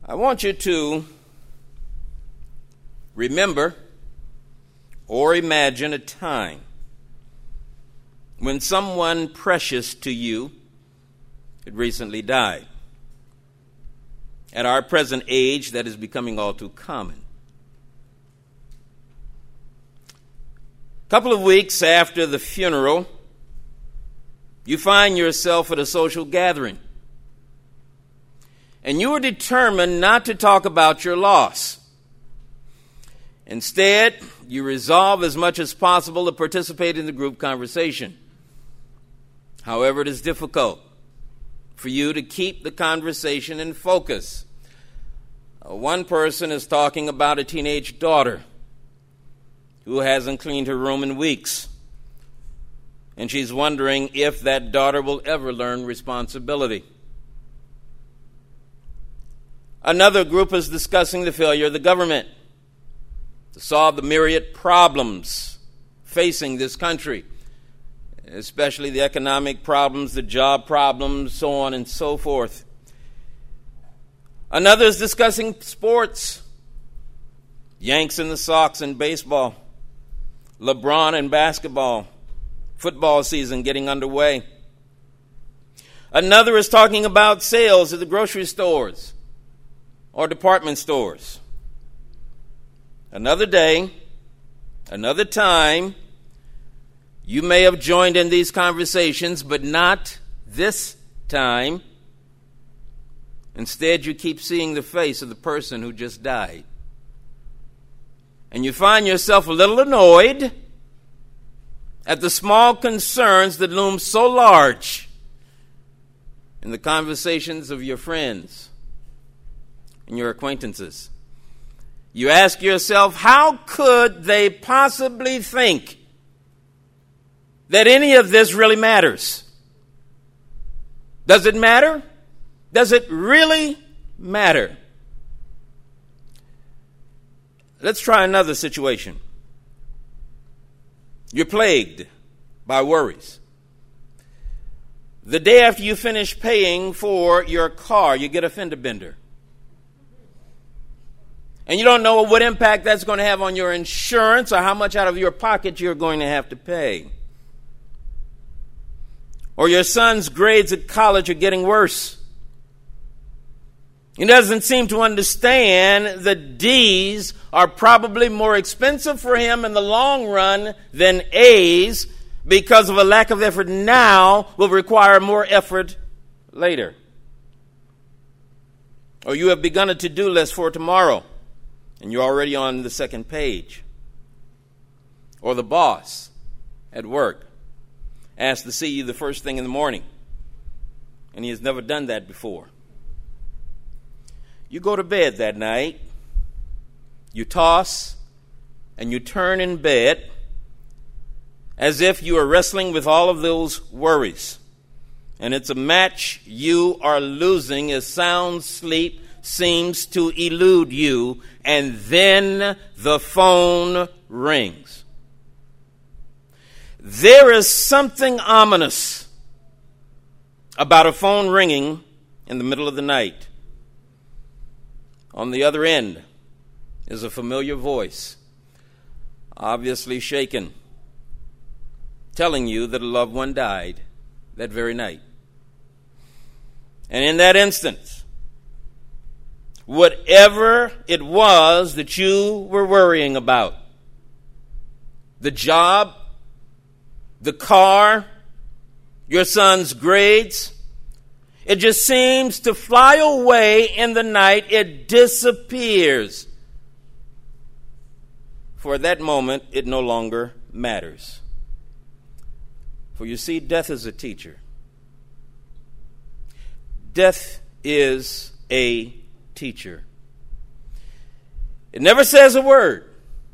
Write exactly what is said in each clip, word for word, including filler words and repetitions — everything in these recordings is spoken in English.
I want you to remember or imagine a time when someone precious to you had recently died. At our present age, that is becoming all too common. A couple of weeks after the funeral, you find yourself at a social gathering, and you are determined not to talk about your loss. Instead, you resolve as much as possible to participate in the group conversation. However, it is difficult for you to keep the conversation in focus. Uh, one person is talking about a teenage daughter who hasn't cleaned her room in weeks, and she's wondering if that daughter will ever learn responsibility. Another group is discussing the failure of the government to solve the myriad problems facing this country, especially the economic problems, the job problems, so on and so forth. Another is discussing sports, Yanks and the Sox in baseball, LeBron in basketball, football season getting underway. Another is talking about sales at the grocery stores or department stores. Another day, another time, you may have joined in these conversations, but not this time. Instead, you keep seeing the face of the person who just died. And you find yourself a little annoyed at the small concerns that loom so large in the conversations of your friends and your acquaintances. You ask yourself, how could they possibly think that any of this really matters? Does it matter? Does it really matter? Let's try another situation. You're plagued by worries. The day after you finish paying for your car, you get a fender bender. And you don't know what impact that's going to have on your insurance or how much out of your pocket you're going to have to pay. Or your son's grades at college are getting worse. He doesn't seem to understand that D's are probably more expensive for him in the long run than A's, because of a lack of effort now will require more effort later. Or you have begun a to-do list for tomorrow, and you're already on the second page. Or the boss at work asks to see you the first thing in the morning, and he has never done that before. You go to bed that night, you toss and you turn in bed as if you are wrestling with all of those worries. And it's a match you are losing as sound sleep seems to elude you, and then the phone rings. There is something ominous about a phone ringing in the middle of the night. On the other end is a familiar voice, obviously shaken, telling you that a loved one died that very night. And in that instance, whatever it was that you were worrying about, the job, the car, your son's grades, it just seems to fly away in the night. It disappears. For at that moment, it no longer matters. For you see, death is a teacher. Death is a teacher. It never says a word,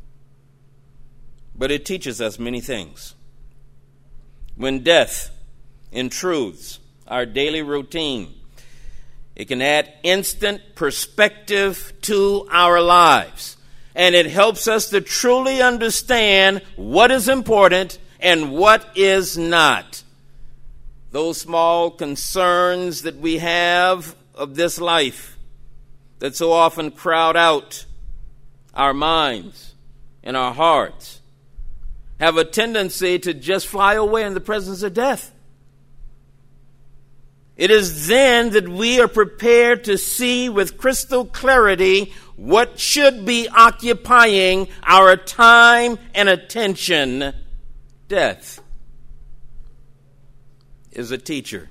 but it teaches us many things. When death intrudes our daily routine, it can add instant perspective to our lives, and it helps us to truly understand what is important and what is not. Those small concerns that we have of this life that so often crowd out our minds and our hearts have a tendency to just fly away in the presence of death. It is then that we are prepared to see with crystal clarity what should be occupying our time and attention. Death is a teacher.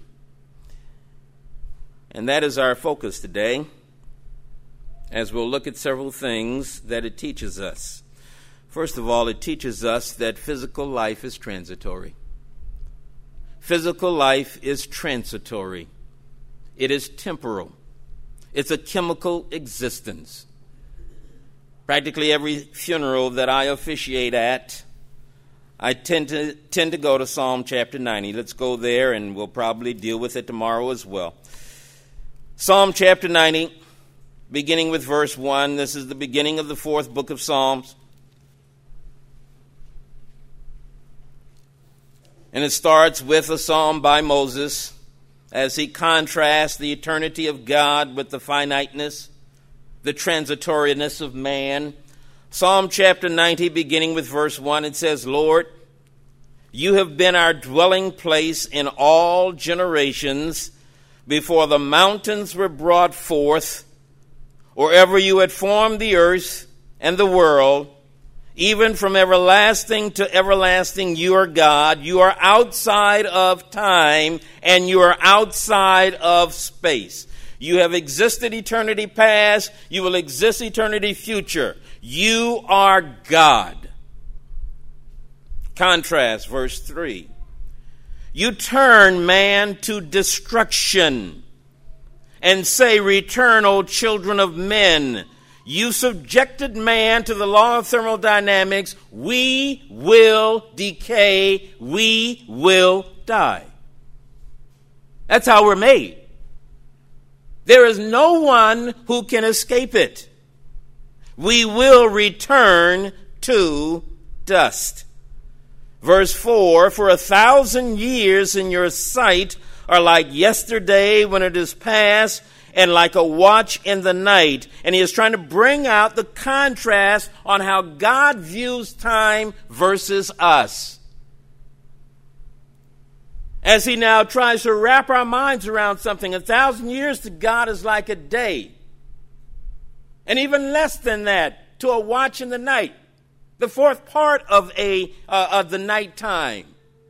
And that is our focus today, as we'll look at several things that it teaches us. First of all, it teaches us that physical life is transitory. Physical life is transitory. It is temporal. It's a chemical existence. Practically every funeral that I officiate at, I tend to tend to go to Psalm chapter ninety. Let's go there, and we'll probably deal with it tomorrow as well. Psalm chapter ninety, beginning with verse one. This is the beginning of the fourth book of Psalms. And it starts with a psalm by Moses as he contrasts the eternity of God with the finiteness, the transitoriness of man. Psalm chapter ninety, beginning with verse one, it says, Lord, you have been our dwelling place in all generations. Before the mountains were brought forth, or ever you had formed the earth and the world, even from everlasting to everlasting, you are God. You are outside of time, and you are outside of space. You have existed eternity past. You will exist eternity future. You are God. Contrast, verse three. You turn man to destruction and say, return, O children of men. You subjected man to the law of thermodynamics. We will decay. We will die. That's how we're made. There is no one who can escape it. We will return to dust. Verse four, for a thousand years in your sight are like yesterday when it is past, and like a watch in the night. And he is trying to bring out the contrast on how God views time versus us. As he now tries to wrap our minds around something, a thousand years to God is like a day. And even less than that to a watch in the night. The fourth part of a uh, of the nighttime.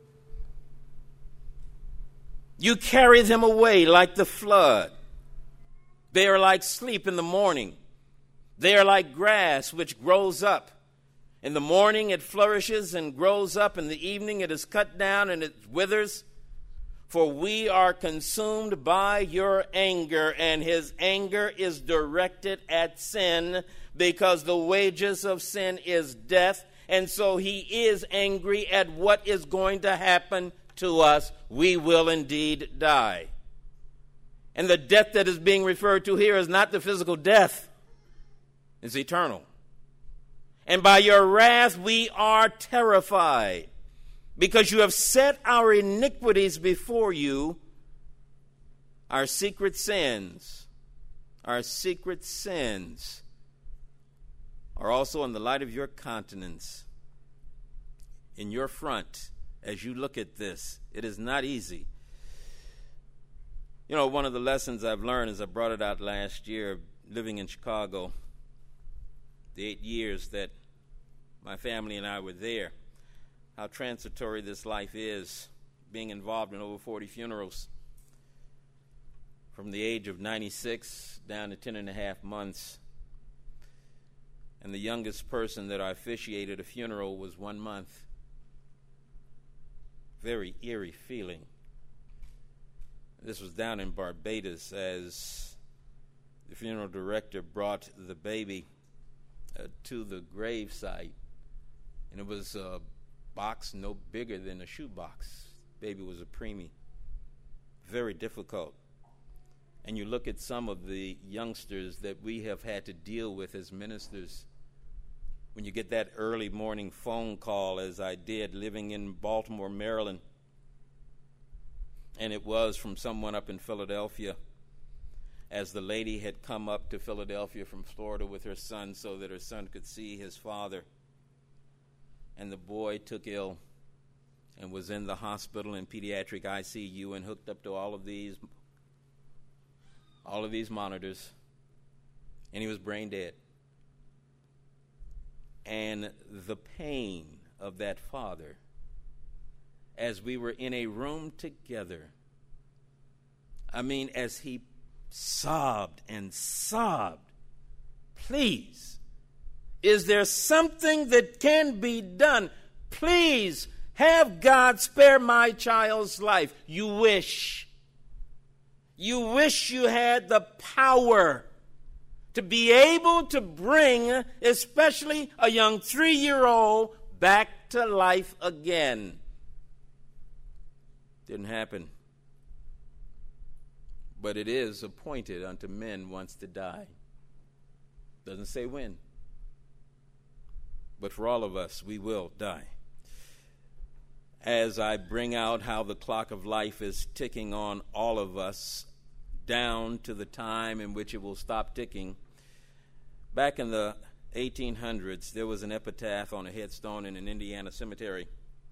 You carry them away like the flood. They are like sleep in the morning. They are like grass which grows up. In the morning it flourishes and grows up. In the evening it is cut down and it withers. For we are consumed by your anger, and his anger is directed at sin, because the wages of sin is death. And so he is angry at what is going to happen to us. We will indeed die. And the death that is being referred to here is not the physical death. It's eternal. And by your wrath we are terrified, because you have set our iniquities before you, our secret sins, our secret sins are also in the light of your countenance, in your front, as you look at this. It is not easy. You know, one of the lessons I've learned, as I brought it out last year, living in Chicago, the eight years that my family and I were there, how transitory this life is, being involved in over forty funerals, from the age of ninety-six down to ten and a half months. And the youngest person that I officiated a funeral was one month. Very eerie feeling. This was down in Barbados, as the funeral director brought the baby uh, to the gravesite. And it was a box no bigger than a shoebox. Baby was a preemie. Very difficult. And you look at some of the youngsters that we have had to deal with as ministers. When you get that early morning phone call, as I did, living in Baltimore, Maryland, and it was from someone up in Philadelphia, as the lady had come up to Philadelphia from Florida with her son so that her son could see his father. And the boy took ill and was in the hospital in pediatric I C U and hooked up to all of these all of these monitors, and he was brain dead. And the pain of that father, as we were in a room together, I mean, as he sobbed and sobbed, please, is there something that can be done? Please, have God spare my child's life. You wish. You wish you had the power to be able to bring, especially a young three-year-old, back to life again. Didn't happen. But it is appointed unto men once to die. Doesn't say when. But for all of us, we will die. As I bring out how the clock of life is ticking on all of us down to the time in which it will stop ticking, back in the eighteen hundreds, there was an epitaph on a headstone in an Indiana cemetery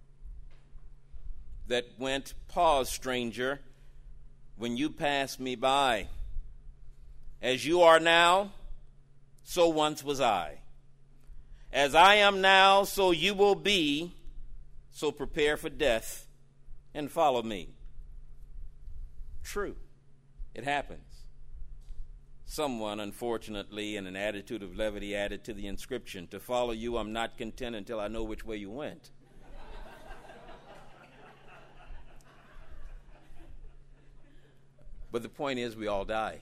that went, "Pause, stranger, when you pass me by. As you are now, so once was I. As I am now, so you will be. So prepare for death and follow me." True. It happens. Someone, unfortunately, in an attitude of levity, added to the inscription, "To follow you, I'm not content until I know which way you went." But the point is, we all die.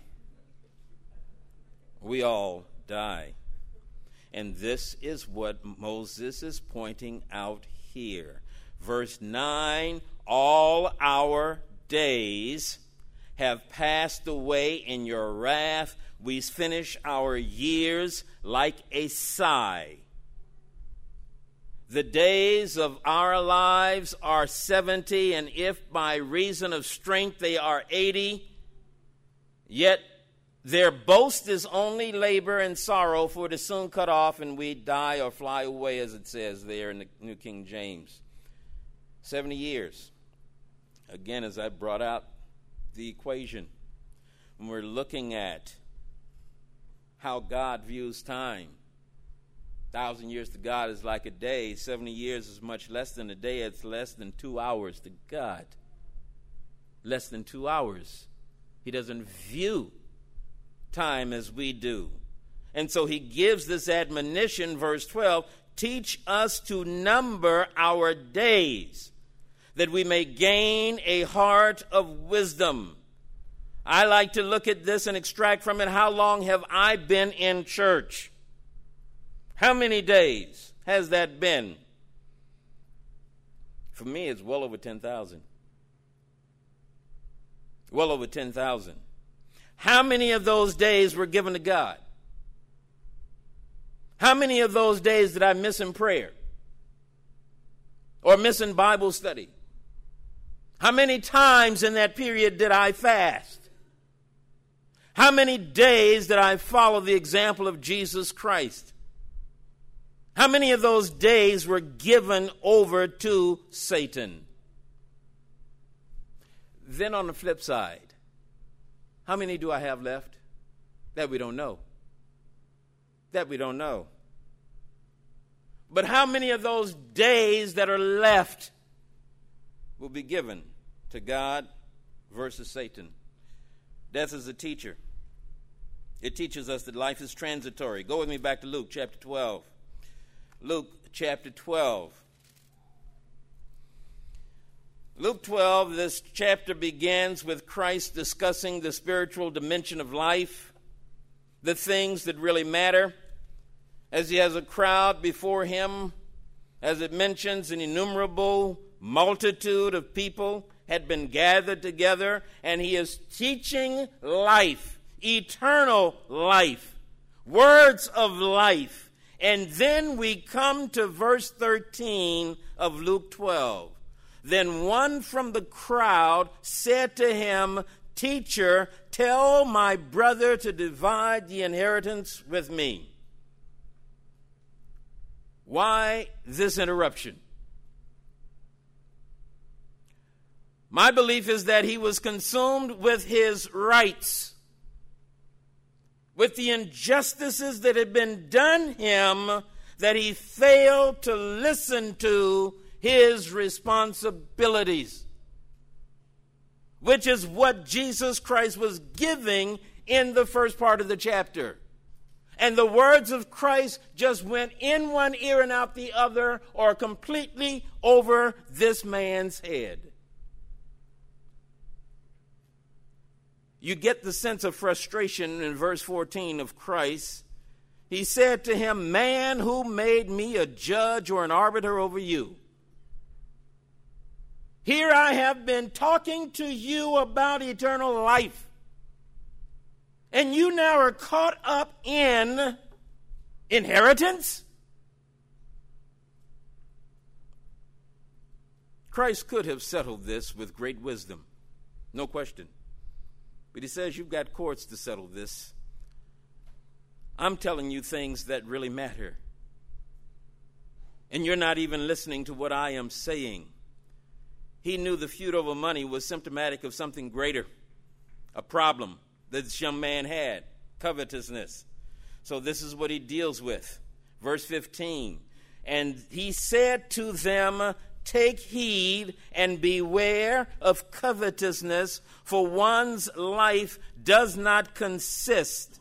We all die. And this is what Moses is pointing out here. Verse nine, all our days have passed away in your wrath. We finish our years like a sigh. The days of our lives are seventy, and if by reason of strength they are eighty, yet their boast is only labor and sorrow, for it is soon cut off, and we die or fly away, as it says there in the New King James. Seventy years. Again, as I brought out the equation, when we're looking at how God views time, a thousand years to God is like a day. Seventy years is much less than a day. It's less than two hours to God. Less than two hours. He doesn't view time as we do. And so he gives this admonition, verse twelve, teach us to number our days, that we may gain a heart of wisdom. I like to look at this and extract from it, how long have I been in church? How many days has that been? For me, it's well over ten thousand. Well over ten thousand. How many of those days were given to God? How many of those days did I miss in prayer? Or miss in Bible study? How many times in that period did I fast? How many days did I follow the example of Jesus Christ? How many of those days were given over to Satan? Then on the flip side, how many do I have left? That we don't know. That we don't know. But how many of those days that are left will be given to God versus Satan? Death is a teacher. It teaches us that life is transitory. Go with me back to Luke chapter twelve. Luke chapter twelve. Luke twelve, this chapter begins with Christ discussing the spiritual dimension of life, the things that really matter, as he has a crowd before him. As it mentions, an innumerable multitude of people had been gathered together, and he is teaching life, eternal life, words of life. And then we come to verse thirteen of Luke twelve. Then one from the crowd said to him, "Teacher, tell my brother to divide the inheritance with me." Why this interruption? My belief is that he was consumed with his rights, with the injustices that had been done him, that he failed to listen to his responsibilities, which is what Jesus Christ was giving in the first part of the chapter. And the words of Christ just went in one ear and out the other, or completely over this man's head. You get the sense of frustration in verse fourteen of Christ. He said to him, "Man, who made me a judge or an arbiter over you? Here I have been talking to you about eternal life, and you now are caught up in inheritance?" Christ could have settled this with great wisdom, no question. But he says, you've got courts to settle this. I'm telling you things that really matter. And you're not even listening to what I am saying. He knew the feud over money was symptomatic of something greater, a problem that this young man had, covetousness. So this is what he deals with. Verse fifteen, "And he said to them, Take heed and beware of covetousness, for one's life does not consist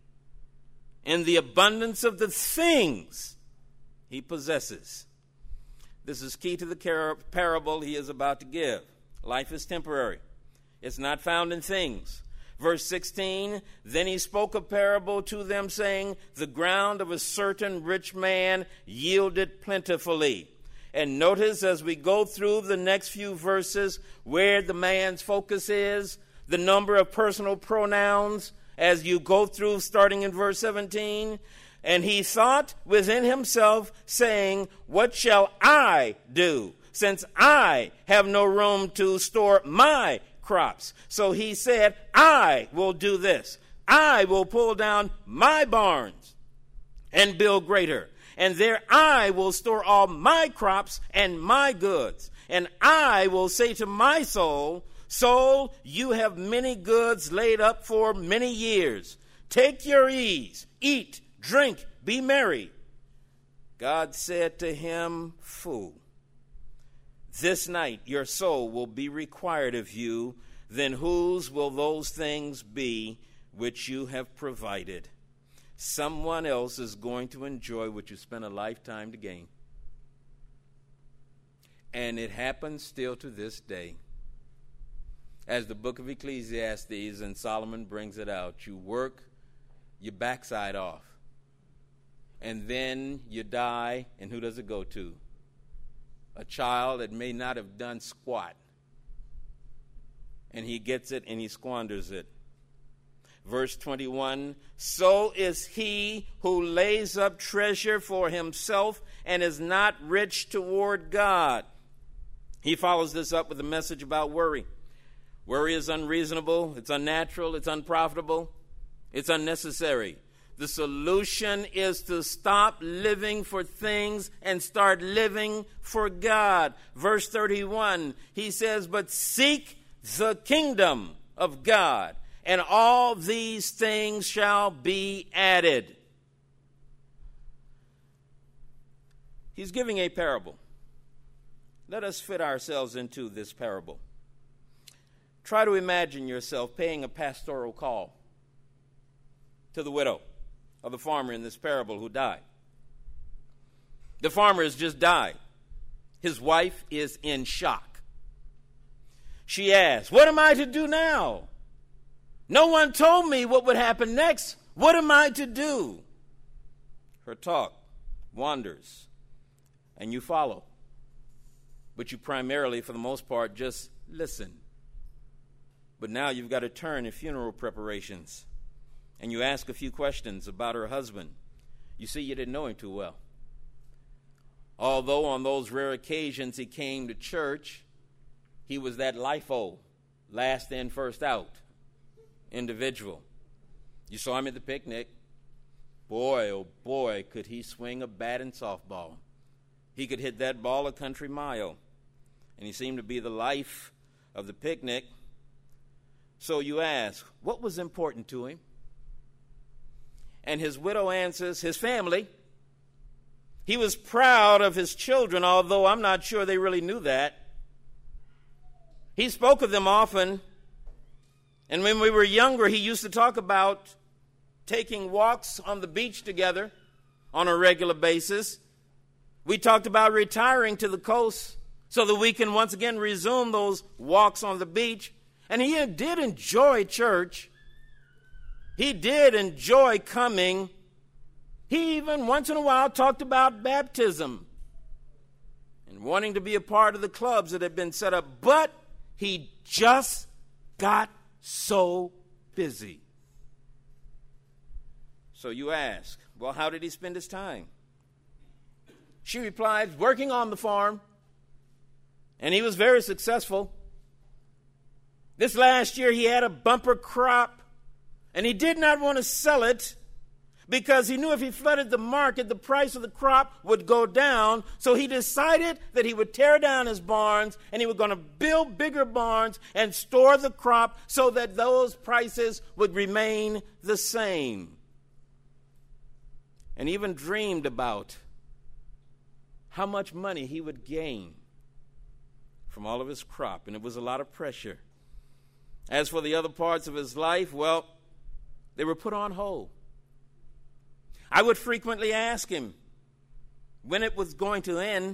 in the abundance of the things he possesses." This is key to the car- parable he is about to give. Life is temporary. It's not found in things. Verse sixteen, "Then he spoke a parable to them, saying, The ground of a certain rich man yielded plentifully." And notice as we go through the next few verses where the man's focus is, the number of personal pronouns as you go through, starting in verse seventeen. "And he thought within himself, saying, What shall I do, since I have no room to store my crops? So he said, I will do this. I will pull down my barns and build greater. And there I will store all my crops and my goods. And I will say to my soul, Soul, you have many goods laid up for many years. Take your ease, eat, drink, be merry. God said to him, Fool, this night your soul will be required of you. Then whose will those things be which you have provided? Someone else is going to enjoy what you spent a lifetime to gain. And it happens still to this day. As the book of Ecclesiastes and Solomon brings it out, you work your backside off. And then you die, and who does it go to? A child that may not have done squat. And he gets it and he squanders it. Verse twenty-one, so is he who lays up treasure for himself and is not rich toward God. He follows this up with a message about worry. Worry is unreasonable, it's unnatural, it's unprofitable, it's unnecessary. The solution is to stop living for things and start living for God. Verse thirty-one, he says, but seek the kingdom of God, and all these things shall be added. He's giving a parable. Let us fit ourselves into this parable. Try to imagine yourself paying a pastoral call to the widow of the farmer in this parable who died. The farmer has just died. His wife is in shock. She asks, what am I to do now? No one told me what would happen next. What am I to do? Her talk wanders, and you follow. But you primarily, for the most part, just listen. But now you've got to turn in funeral preparations, and you ask a few questions about her husband. You see, you didn't know him too well. Although on those rare occasions he came to church, he was that LIFO, last in, first out individual. You saw him at the picnic. Boy, oh boy, could he swing a bat in softball. He could hit that ball a country mile. And he seemed to be the life of the picnic. So you ask, what was important to him? And his widow answers, his family. He was proud of his children, although I'm not sure they really knew that. He spoke of them often. And when we were younger, he used to talk about taking walks on the beach together on a regular basis. We talked about retiring to the coast so that we can once again resume those walks on the beach. And he did enjoy church. He did enjoy coming. He even once in a while talked about baptism and wanting to be a part of the clubs that had been set up. But he just got so busy. So you ask, well, how did he spend his time? She replied, working on the farm. And he was very successful. This last year he had a bumper crop. And he did not want to sell it because he knew if he flooded the market, the price of the crop would go down. So he decided that he would tear down his barns and he was going to build bigger barns and store the crop so that those prices would remain the same. And even dreamed about how much money he would gain from all of his crop. And it was a lot of pressure. As for the other parts of his life, well, they were put on hold. I would frequently ask him when it was going to end.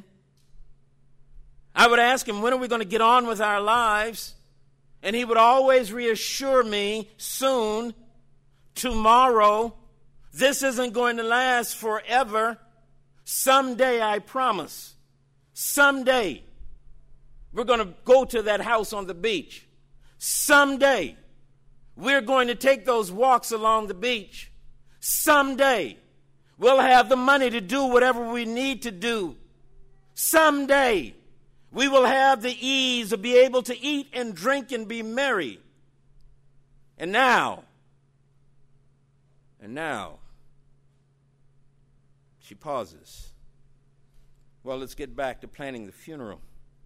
I would ask him, when are we going to get on with our lives? And he would always reassure me, soon, tomorrow. This isn't going to last forever. Someday, I promise. Someday, we're going to go to that house on the beach. Someday, we're going to take those walks along the beach. Someday, we'll have the money to do whatever we need to do. Someday, we will have the ease of be able to eat and drink and be merry. And now, and now, she pauses. Well, let's get back to planning the funeral.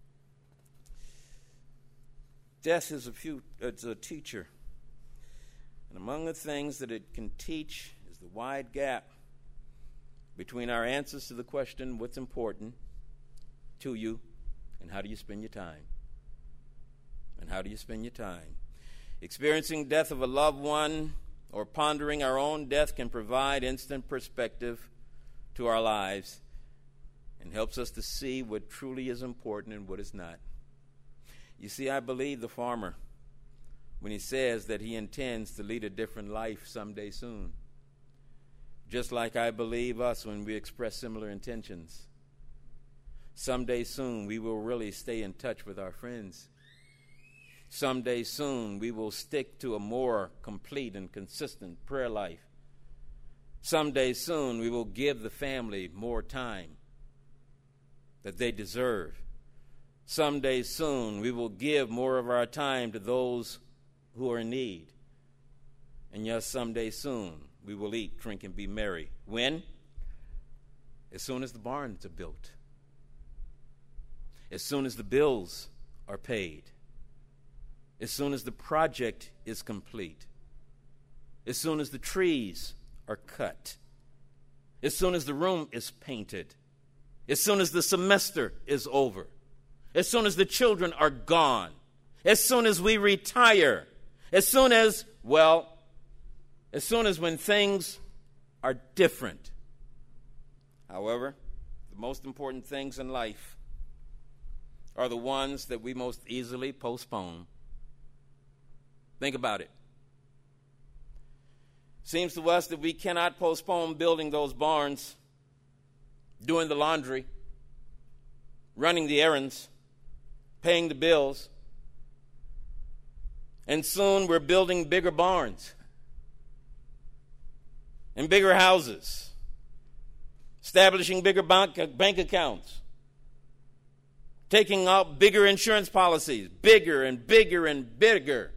Death is a, few, it's a teacher. And among the things that it can teach is the wide gap between our answers to the question, what's important to you, and how do you spend your time? And how do you spend your time? Experiencing death of a loved one or pondering our own death can provide instant perspective to our lives and helps us to see what truly is important and what is not. You see, I believe the farmer when he says that he intends to lead a different life someday soon. Just like I believe us when we express similar intentions. Someday soon we will really stay in touch with our friends. Someday soon we will stick to a more complete and consistent prayer life. Someday soon we will give the family more time that they deserve. Someday soon we will give more of our time to those who are in need. And yes, someday soon we will eat, drink, and be merry. When? As soon as the barns are built. As soon as the bills are paid. As soon as the project is complete. As soon as the trees are cut. As soon as the room is painted. As soon as the semester is over. As soon as the children are gone. As soon as we retire. As soon as, well, as soon as when things are different. However, the most important things in life are the ones that we most easily postpone. Think about it. Seems to us that we cannot postpone building those barns, doing the laundry, running the errands, paying the bills. And soon we're building bigger barns and bigger houses, establishing bigger bank, bank accounts, taking out bigger insurance policies, bigger and bigger and bigger.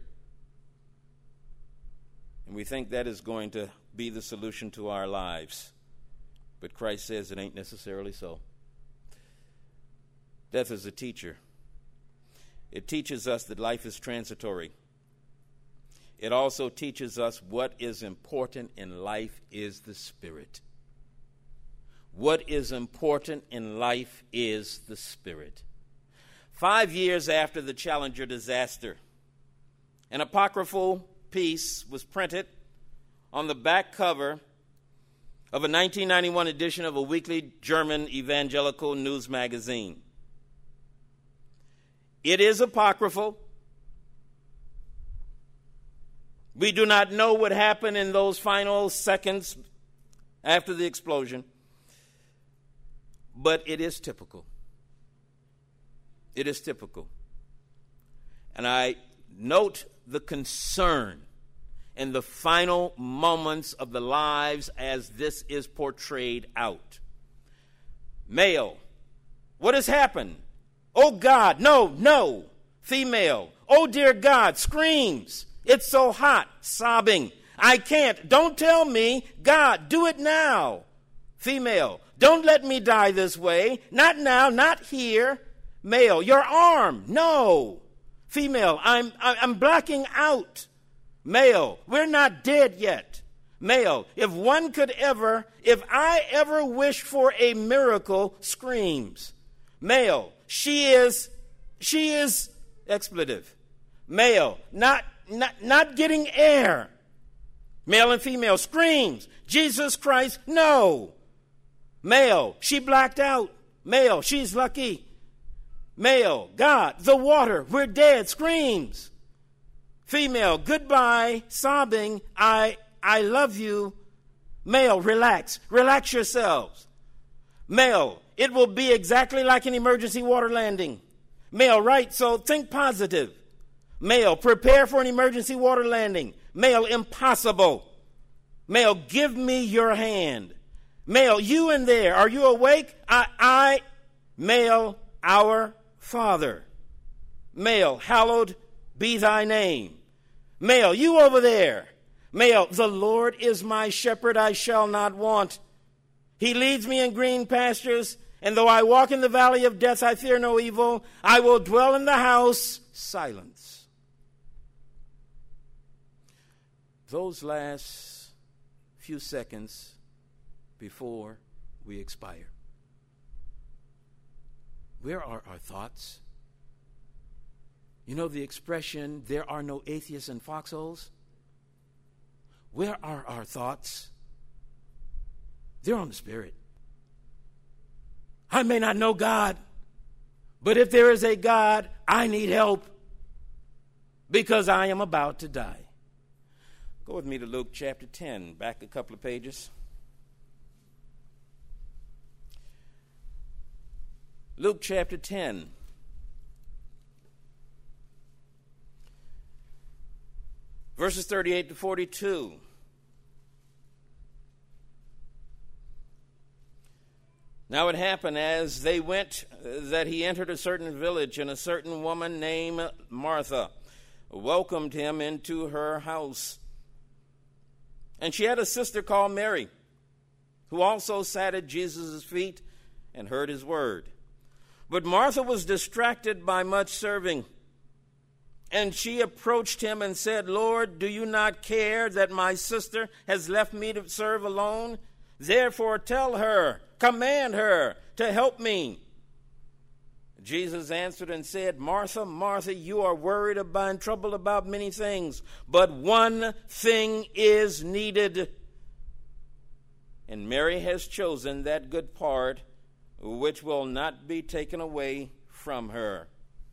And we think that is going to be the solution to our lives. But Christ says it ain't necessarily so. Death is a teacher. It teaches us that life is transitory. It also teaches us what is important in life is the Spirit. What is important in life is the Spirit. Five years after the Challenger disaster, an apocryphal piece was printed on the back cover of a nineteen ninety-one edition of a weekly German evangelical news magazine. It is apocryphal. We do not know what happened in those final seconds after the explosion, but it is typical. It is typical. And I note the concern in the final moments of the lives as this is portrayed out. Male, what has happened? Oh God, no, no. Female, oh dear God, screams. It's so hot, sobbing. I can't. Don't tell me. God, do it now. Female, don't let me die this way. Not now, not here. Male, your arm. No. Female, I'm I'm blacking out. Male, we're not dead yet. Male, if one could ever, if I ever wish for a miracle, screams. Male, she is, she is, expletive. Male, not, not, not getting air. Male and female, screams. Jesus Christ, no. Male, she blacked out. Male, she's lucky. Male, God, the water, we're dead, screams. Female, goodbye, sobbing, I, I love you. Male, relax, relax yourselves. Male, it will be exactly like an emergency water landing. Male, right, so think positive. Male, prepare for an emergency water landing. Male, impossible. Male, give me your hand. Male, you in there, are you awake? I, I, male, our Father. Male, hallowed be thy name. Male, you over there. Male, the Lord is my shepherd, I shall not want. He leads me in green pastures, and though I walk in the valley of death, I fear no evil. I will dwell in the house. Silence. Those last few seconds before we expire. Where are our thoughts? You know the expression, there are no atheists in foxholes? Where are our thoughts? They're on the Spirit. I may not know God, but if there is a God, I need help because I am about to die. Go with me to Luke chapter ten, back a couple of pages. Luke chapter ten. Verses thirty-eight to forty-two. Now it happened as they went that he entered a certain village, and a certain woman named Martha welcomed him into her house. And she had a sister called Mary, who also sat at Jesus' feet and heard his word. But Martha was distracted by much serving. And she approached him and said, Lord, do you not care that my sister has left me to serve alone? Therefore tell her, command her to help me. Jesus answered and said, Martha, Martha, you are worried about and troubled about many things, but one thing is needed. And Mary has chosen that good part which will not be taken away from her.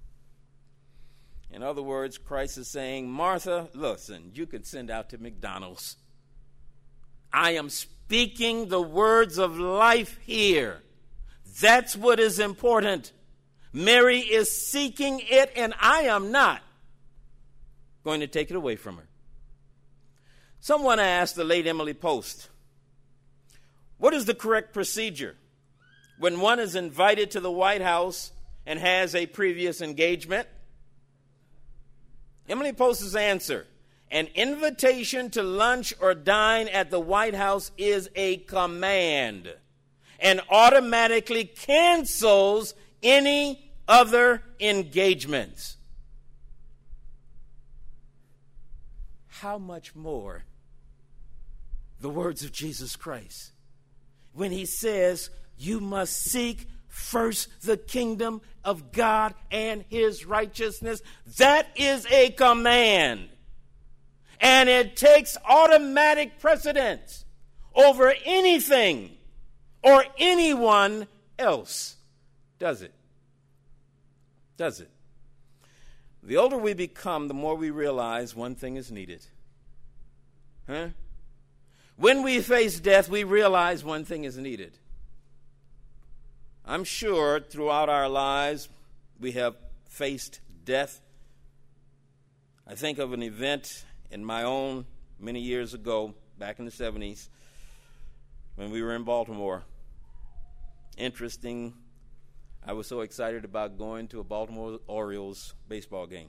In other words, Christ is saying, Martha, listen, you can send out to McDonald's. I am speaking the words of life here. That's what is important. Mary is seeking it, and I am not going to take it away from her. Someone asked the late Emily Post, what is the correct procedure when one is invited to the White House and has a previous engagement? Emily Post's answer: an invitation to lunch or dine at the White House is a command and automatically cancels any other engagements. How much more the words of Jesus Christ when he says you must seek first the kingdom of God and his righteousness. That is a command. And it takes automatic precedence over anything or anyone else. Does it? Does it? The older we become, the more we realize one thing is needed. Huh? When we face death, we realize one thing is needed. I'm sure throughout our lives we have faced death. I think of an event in my own many years ago, back in the seventies, when we were in Baltimore. Interesting. I was so excited about going to a Baltimore Orioles baseball game.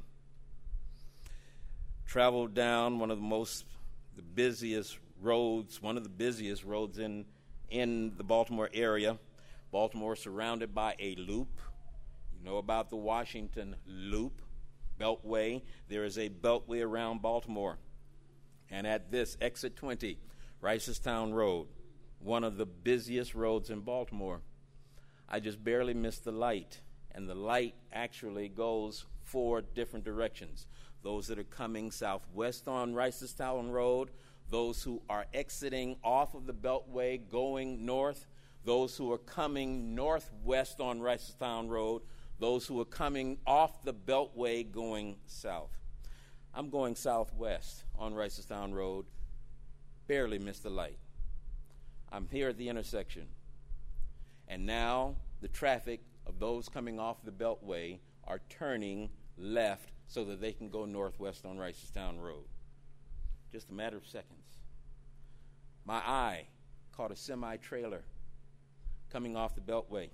Traveled down one of the most, the busiest roads, one of the busiest roads in, in the Baltimore area. Baltimore surrounded by a loop. You know about the Washington Loop, Beltway. There is a beltway around Baltimore. And at this, exit twenty, Reisterstown Road, one of the busiest roads in Baltimore, I just barely missed the light. And the light actually goes four different directions. Those that are coming southwest on Reisterstown Road, those who are exiting off of the Beltway going north, those who are coming northwest on Reisterstown Road, those who are coming off the Beltway going south. I'm going southwest on Reisterstown Road, barely missed the light. I'm here at the intersection. And now the traffic of those coming off the Beltway are turning left so that they can go northwest on Reisterstown Road. Just a matter of seconds. My eye caught a semi-trailer coming off the Beltway.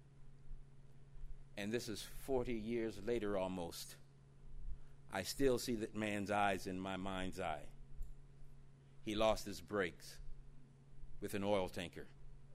And this is forty years later almost. I still see that man's eyes in my mind's eye. He lost his brakes with an oil tanker.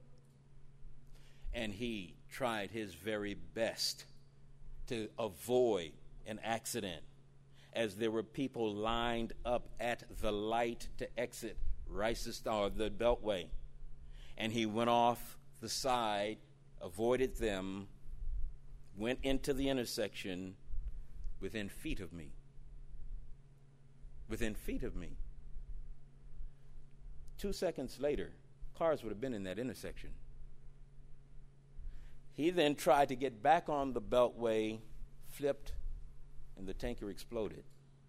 And he tried his very best to avoid an accident as there were people lined up at the light to exit Reisterstown, the Beltway. And he went off the side, avoided them, went into the intersection within feet of me. Within feet of me. Two seconds later, cars would have been in that intersection. He then tried to get back on the Beltway, flipped, and the tanker exploded.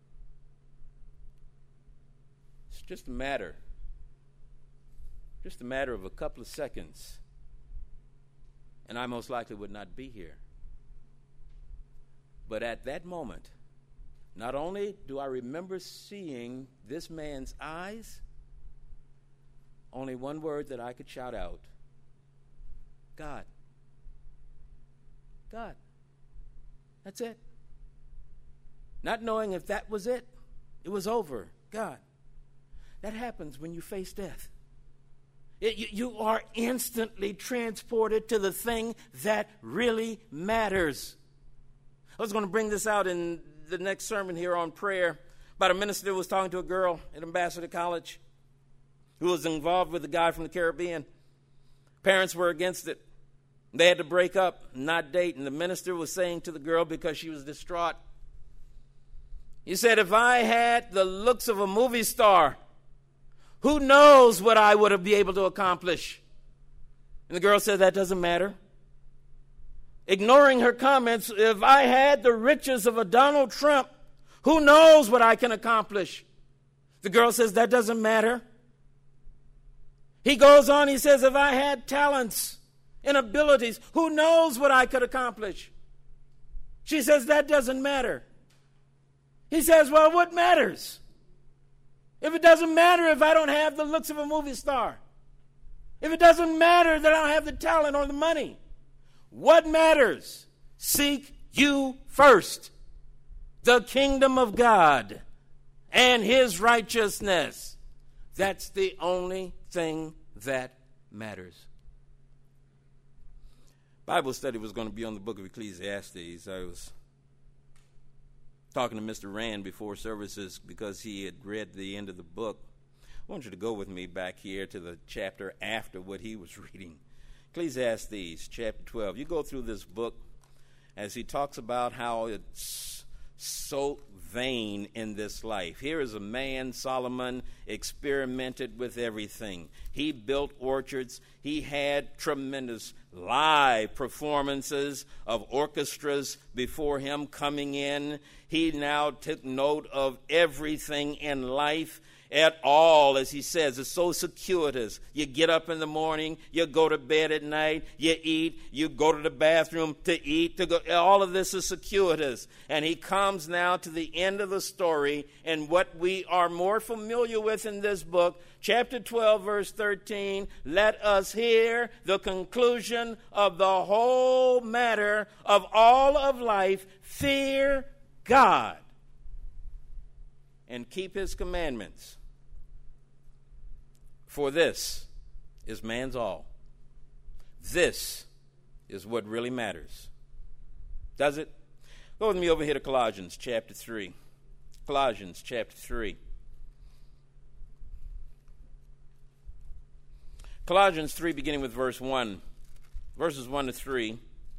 It's just a matter, just a matter of a couple of seconds, and I most likely would not be here. But at that moment, not only do I remember seeing this man's eyes, only one word that I could shout out: God. God. That's it. Not knowing if that was it, it was over. God. That happens when you face death. It, you, you are instantly transported to the thing that really matters. I was going to bring this out in the next sermon here on prayer about a minister who was talking to a girl at Ambassador College who was involved with a guy from the Caribbean. Parents were against it. They had to break up, not date. And the minister was saying to the girl, because she was distraught, he said, if I had the looks of a movie star, who knows what I would have been able to accomplish? And the girl said, that doesn't matter. Ignoring her comments, if I had the riches of a Donald Trump, who knows what I can accomplish? The girl says, that doesn't matter. He goes on, he says, if I had talents and abilities, who knows what I could accomplish? She says, that doesn't matter. He says, well, what matters? If it doesn't matter if I don't have the looks of a movie star, if it doesn't matter that I don't have the talent or the money, what matters seek you first the kingdom of God and his righteousness. That's the only thing that matters. Bible study was going to be on the book of Ecclesiastes. I was talking to Mister Rand before services because he had read the end of the book. I want you to go with me back here to the chapter after what he was reading. Ecclesiastes chapter twelve. You go through this book as he talks about how it's so vain in this life. Here is a man, Solomon, experimented with everything. He built orchards. He had tremendous live performances of orchestras before him coming in. He now took note of everything in life at all, as he says. It's so circuitous. You get up in the morning, you go to bed at night, you eat, you go to the bathroom to eat, to go. All of this is circuitous. And he comes now to the end of the story, and what we are more familiar with in this book, chapter twelve, verse thirteen, let us hear the conclusion of the whole matter of all of life. Fear God and keep his commandments. For this is man's all. This is what really matters. Does it? Go with me over here to Colossians chapter three. Colossians chapter three. Colossians three, beginning with verse one. Verses one to three.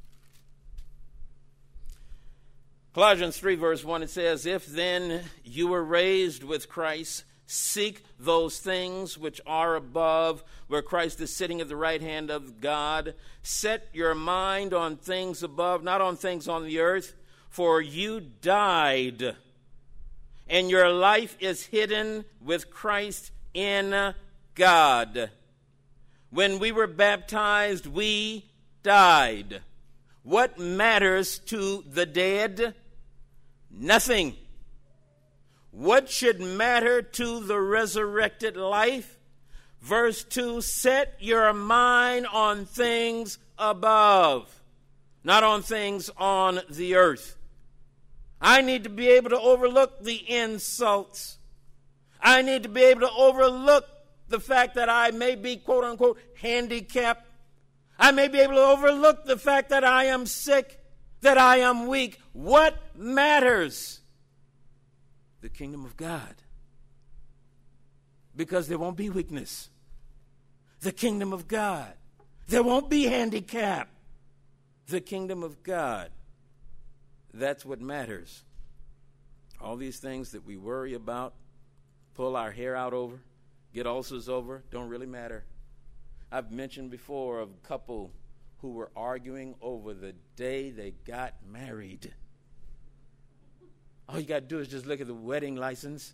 Colossians three, verse one, it says, if then you were raised with Christ, seek those things which are above, where Christ is sitting at the right hand of God. Set your mind on things above, not on things on the earth, for you died, and your life is hidden with Christ in God. When we were baptized, we died. What matters to the dead? Nothing. What should matter to the resurrected life? Verse two, set your mind on things above, not on things on the earth. I need to be able to overlook the insults. I need to be able to overlook the fact that I may be, quote unquote, handicapped. I may be able to overlook the fact that I am sick, that I am weak. What matters? The kingdom of God. Because there won't be weakness. The kingdom of God. There won't be handicap. The kingdom of God. That's what matters. All these things that we worry about, pull our hair out over, get ulcers over, don't really matter. I've mentioned before of a couple who were arguing over the day they got married. All you got to do is just look at the wedding license.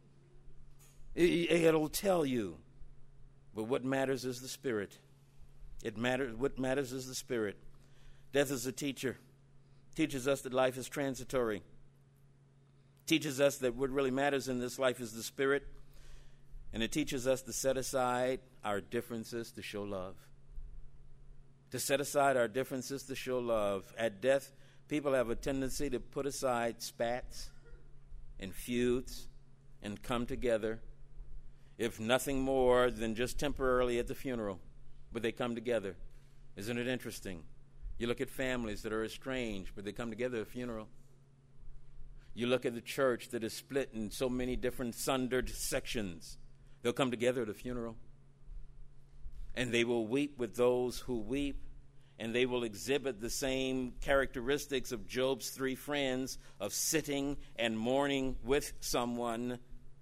It'll tell you. But what matters is the Spirit. It matters. What matters is the Spirit. Death is a teacher. Teaches us that life is transitory. Teaches us that what really matters in this life is the Spirit. And it teaches us to set aside our differences to show love. To set aside our differences to show love. At death, people have a tendency to put aside spats and feuds and come together, if nothing more than just temporarily at the funeral, but they come together. Isn't it interesting? You look at families that are estranged, but they come together at a funeral. You look at the church that is split in so many different sundered sections. They'll come together at a funeral. And they will weep with those who weep, and they will exhibit the same characteristics of Job's three friends of sitting and mourning with someone.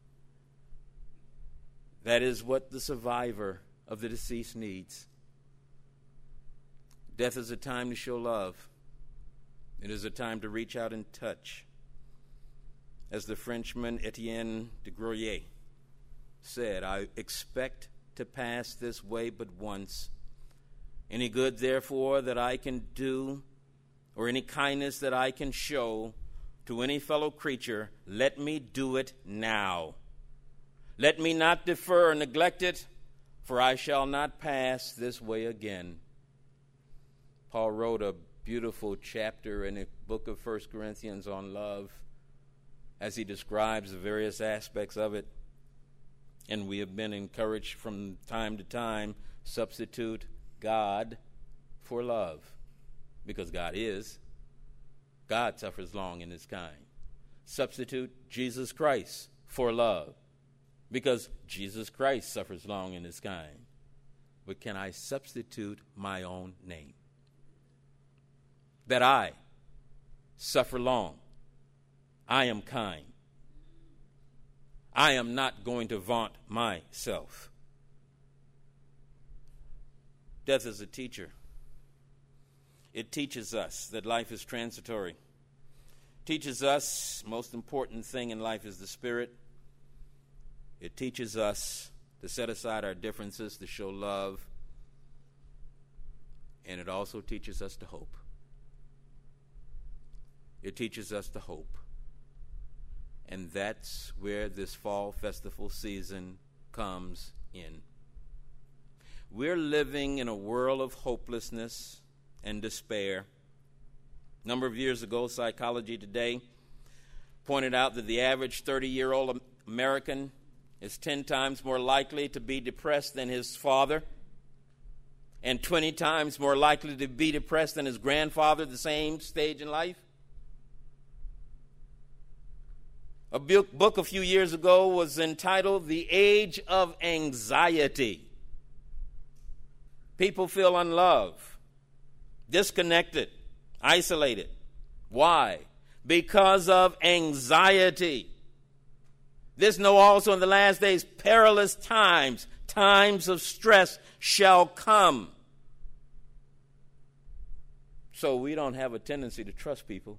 That is what the survivor of the deceased needs. Death is a time to show love. It is a time to reach out and touch. As the Frenchman Etienne de Groyer said, I expect to pass this way but once. Any good, therefore, that I can do, or any kindness that I can show to any fellow creature, let me do it now. Let me not defer or neglect it, for I shall not pass this way again. Paul wrote a beautiful chapter in the book of First Corinthians on love as he describes the various aspects of it. And we have been encouraged from time to time, substitute God for love, because God is. God suffers long in his kind. Substitute Jesus Christ for love, because Jesus Christ suffers long in his kind. But can I substitute my own name? That I suffer long. I am kind. I am not going to vaunt myself. Death is a teacher. It teaches us that life is transitory. Teaches us, most important thing in life is the spirit. It teaches us to set aside our differences, to show love. And it also teaches us to hope. It teaches us to hope. And that's where this fall festival season comes in. We're living in a world of hopelessness and despair. A number of years ago, Psychology Today pointed out that the average thirty-year-old American is ten times more likely to be depressed than his father, and twenty times more likely to be depressed than his grandfather at the same stage in life. A book a few years ago was entitled The Age of Anxiety. People feel unloved, disconnected, isolated. Why? Because of anxiety. This know also in the last days, perilous times, times of stress shall come. So we don't have a tendency to trust people.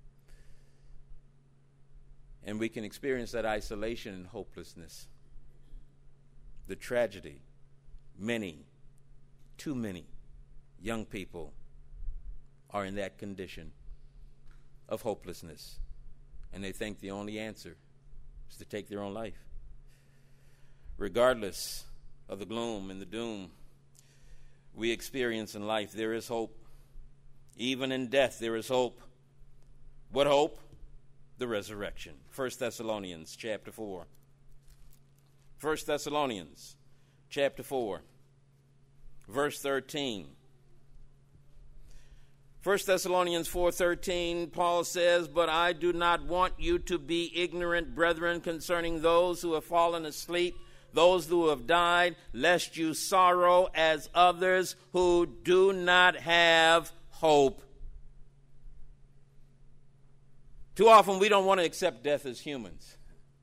And we can experience that isolation and hopelessness. The tragedy, many, too many young people are in that condition of hopelessness. And they think the only answer is to take their own life. Regardless of the gloom and the doom we experience in life, there is hope. Even in death, there is hope. What hope? The resurrection. First Thessalonians chapter four. First Thessalonians chapter four, verse thirteen. First Thessalonians four thirteen, Paul says, "But I do not want you to be ignorant, brethren, concerning those who have fallen asleep, those who have died, lest you sorrow as others who do not have hope." Too often we don't want to accept death as humans.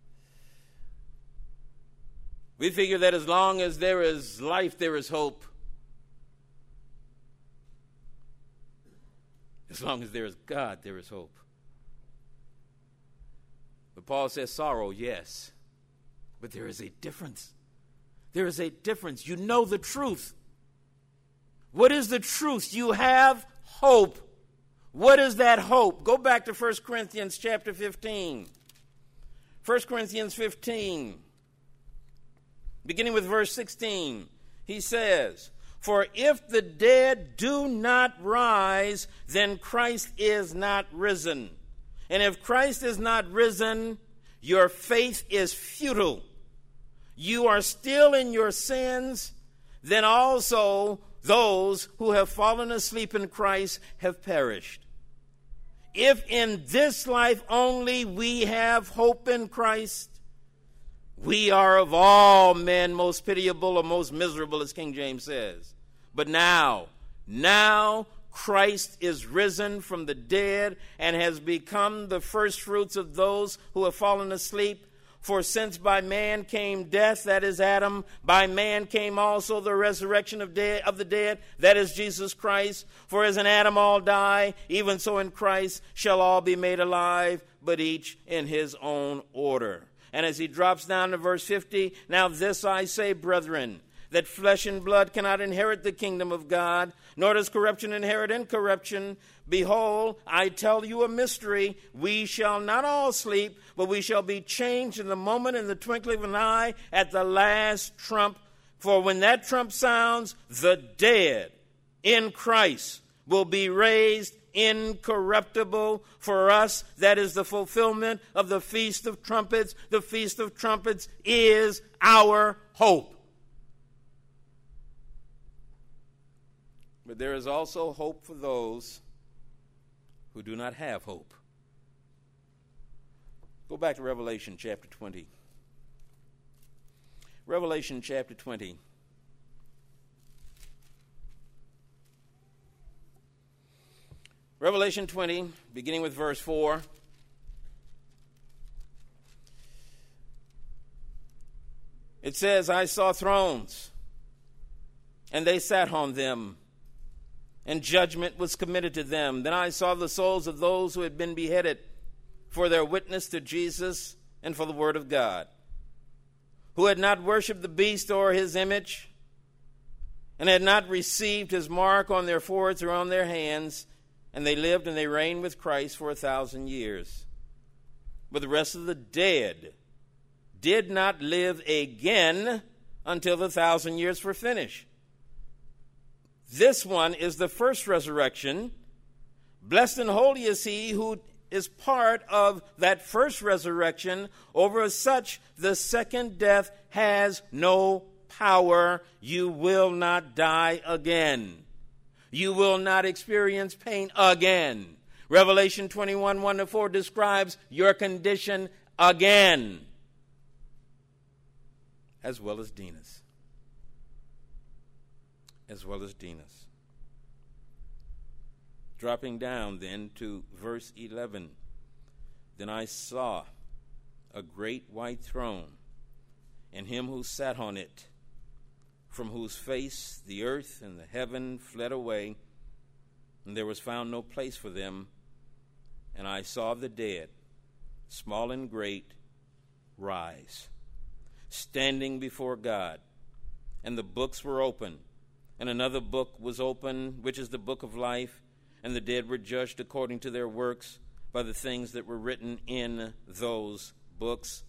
We figure that as long as there is life, there is hope. As long as there is God, there is hope. But Paul says sorrow, yes. But there is a difference. There is a difference. You know the truth. What is the truth? You have hope. What is that hope? Go back to First Corinthians chapter fifteen. First Corinthians fifteen, beginning with verse sixteen. He says, "For if the dead do not rise, then Christ is not risen. And if Christ is not risen, your faith is futile. You are still in your sins, then also those who have fallen asleep in Christ have perished. If in this life only we have hope in Christ, we are of all men most pitiable or most miserable, as King James says. But now, now Christ is risen from the dead and has become the firstfruits of those who have fallen asleep. For since by man came death, that is Adam, by man came also the resurrection of, dead, of the dead, that is Jesus Christ. For as in Adam all die, even so in Christ shall all be made alive, but each in his own order." And as he drops down to verse fifty, "Now this I say, brethren, that flesh and blood cannot inherit the kingdom of God, nor does corruption inherit incorruption. Behold, I tell you a mystery. We shall not all sleep, but we shall be changed in the moment, in the twinkling of an eye, at the last trump. For when that trump sounds, the dead in Christ will be raised incorruptible. For us, that is the fulfillment of the Feast of Trumpets. The Feast of Trumpets is our hope. But there is also hope for those who do not have hope. Go back to Revelation chapter twenty. Revelation chapter twenty. Revelation twenty, beginning with verse four. It says, I saw thrones, and they sat on them, and judgment was committed to them. Then I saw the souls of those who had been beheaded for their witness to Jesus and for the word of God, who had not worshipped the beast or his image, and had not received his mark on their foreheads or on their hands, and they lived and they reigned with Christ for a thousand years. But the rest of the dead did not live again until the thousand years were finished. This one is the first resurrection. Blessed and holy is he who is part of that first resurrection. Over such the second death has no power. You will not die again. You will not experience pain again. Revelation twenty-one, one to four describes your condition again, as well as Dina's. As well as Dina's. Dropping down then to verse eleven. Then I saw a great white throne, and him who sat on it, from whose face the earth and the heaven fled away, and there was found no place for them. And I saw the dead, small and great, rise, standing before God. And the books were open, and another book was open, which is the book of life. And the dead were judged according to their works by the things that were written in those books.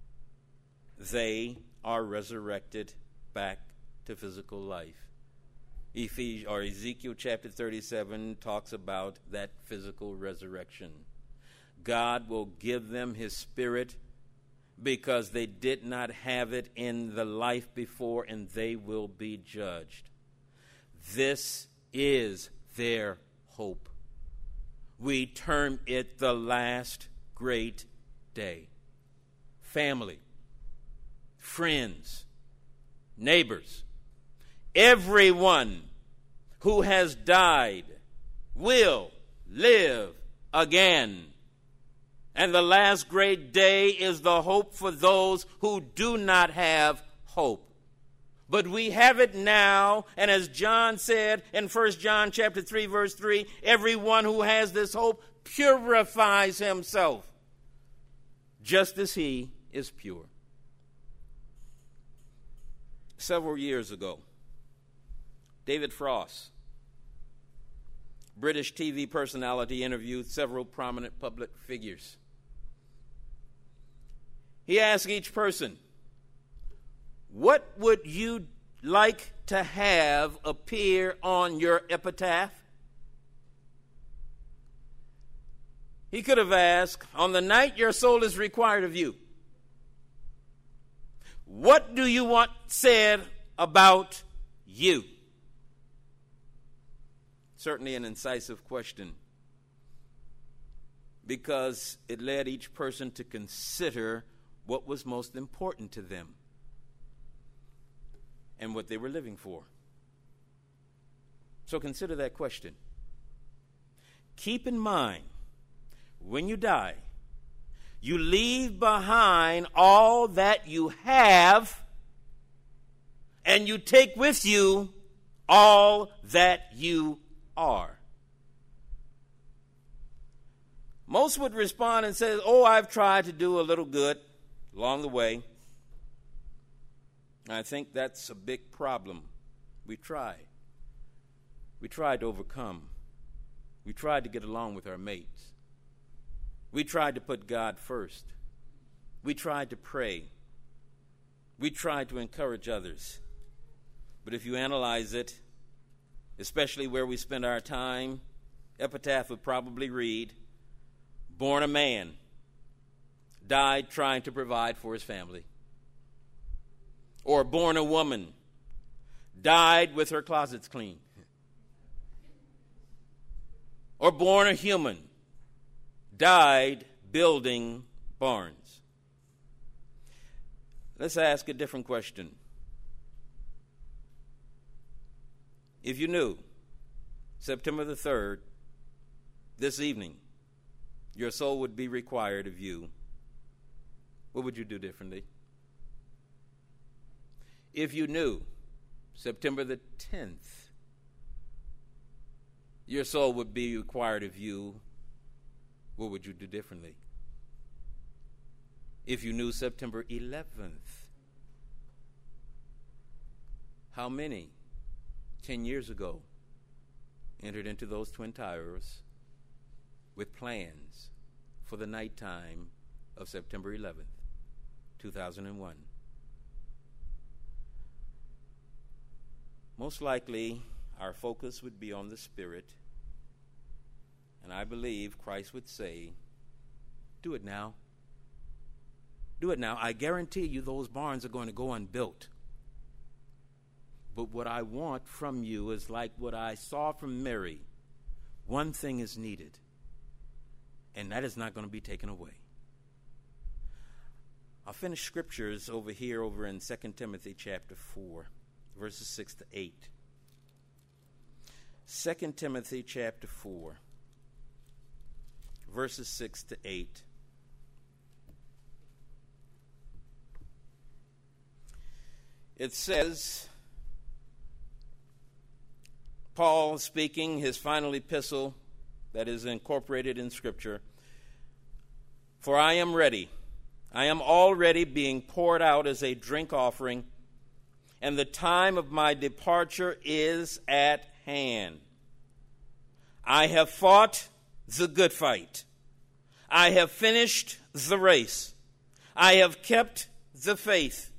They are resurrected back to physical life. Ephesians, or Ezekiel chapter thirty-seven talks about that physical resurrection. God will give them his spirit because they did not have it in the life before, and they will be judged. This is their hope. We term it the last great day. Family, friends, neighbors, everyone who has died will live again. And the last great day is the hope for those who do not have hope. But we have it now, and as John said in First John chapter three, verse three, everyone who has this hope purifies himself, just as he is pure. Several years ago, David Frost, British T V personality, interviewed several prominent public figures. He asked each person, what would you like to have appear on your epitaph? He could have asked, on the night your soul is required of you, what do you want said about you? Certainly an incisive question, because it led each person to consider what was most important to them and what they were living for. So consider that question. Keep in mind, when you die, you leave behind all that you have, and you take with you all that you are. Most would respond and say, oh, I've tried to do a little good along the way. I think that's a big problem. We try. We tried to overcome. We tried to get along with our mates. We tried to put God first. We tried to pray. We tried to encourage others. But if you analyze it, especially where we spend our time, epitaph would probably read, born a man, died trying to provide for his family. Or born a woman, died with her closets clean. Or born a human, died building barns. Let's ask a different question. If you knew September the third, this evening, your soul would be required of you, what would you do differently? If you knew September the tenth, your soul would be required of you, what would you do differently? If you knew September eleventh, how many ten years ago entered into those Twin Towers with plans for the nighttime of September eleventh, two thousand one? Most likely, our focus would be on the Spirit, and I believe Christ would say, do it now. Do it now. I guarantee you those barns are going to go unbuilt. But what I want from you is like what I saw from Mary. One thing is needed, and that is not going to be taken away. I'll finish scriptures over here over in Second Timothy chapter four, verses six to eight. Second Timothy chapter four, verses six to eight. It says, Paul speaking his final epistle that is incorporated in Scripture, for I am ready. I am already being poured out as a drink offering, and the time of my departure is at hand. I have fought the good fight. I have finished the race. I have kept the faith.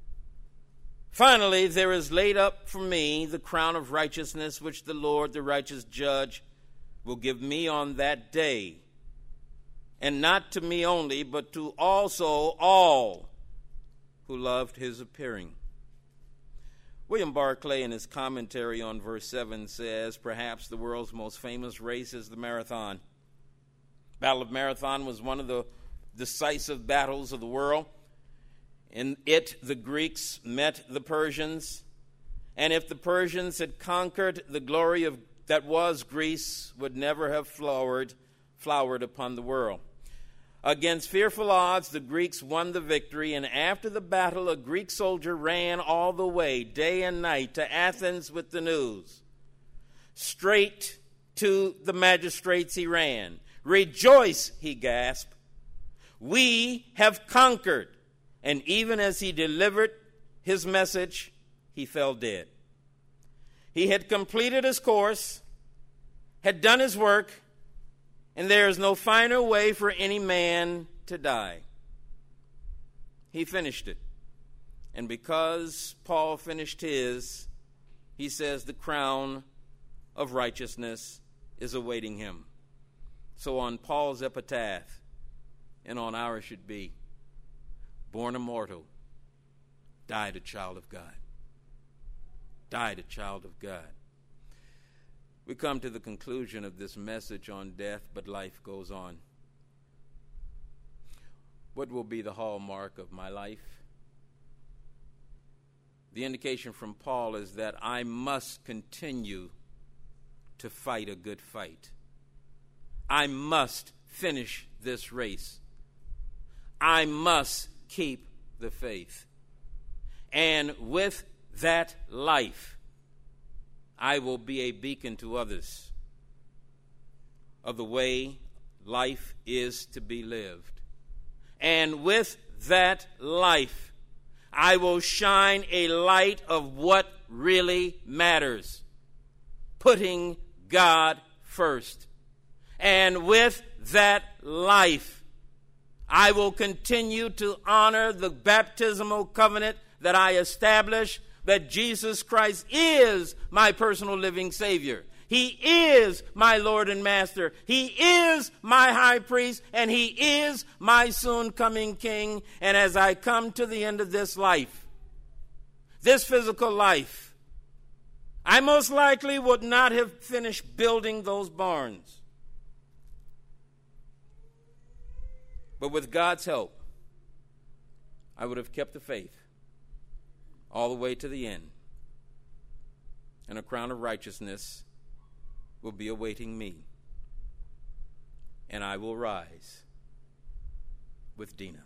Finally, there is laid up for me the crown of righteousness, which the Lord, the righteous judge, will give me on that day. And not to me only, but to also all who loved his appearing. William Barclay, in his commentary on verse seven, says, perhaps the world's most famous race is the marathon. Battle of Marathon was one of the decisive battles of the world. In it, the Greeks met the Persians, and if the Persians had conquered, the glory of that was Greece would never have flowered, flowered upon the world. Against fearful odds, the Greeks won the victory, and after the battle, a Greek soldier ran all the way, day and night, to Athens with the news. Straight to the magistrates he ran. Rejoice, he gasped. We have conquered. And even as he delivered his message, he fell dead. He had completed his course, had done his work, and there is no finer way for any man to die. He finished it. And because Paul finished his, he says the crown of righteousness is awaiting him. So on Paul's epitaph, and on ours should be, born a mortal, died a child of God. Died a child of God. We come to the conclusion of this message on death, but life goes on. What will be the hallmark of my life? The indication from Paul is that I must continue to fight a good fight. I must finish this race. I must keep the faith. And with that life, I will be a beacon to others of the way life is to be lived. And with that life, I will shine a light of what really matters, putting God first. And with that life, I will continue to honor the baptismal covenant that I established that Jesus Christ is my personal living Savior. He is my Lord and Master. He is my high priest, and he is my soon coming King. And as I come to the end of this life, this physical life, I most likely would not have finished building those barns. But with God's help, I would have kept the faith all the way to the end. And a crown of righteousness will be awaiting me. And I will rise with Dina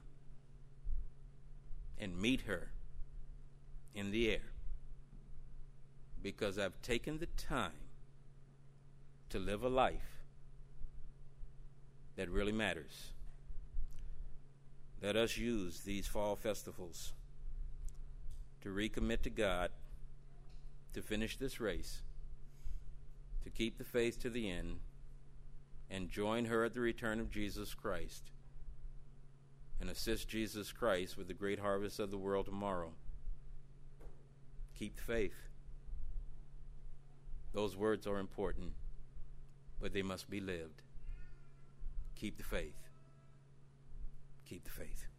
and meet her in the air, because I've taken the time to live a life that really matters. Let us use these fall festivals to recommit to God, to finish this race, to keep the faith to the end, and join her at the return of Jesus Christ, and assist Jesus Christ with the great harvest of the world tomorrow. Keep the faith. Those words are important, but they must be lived. Keep the faith. Keep the faith.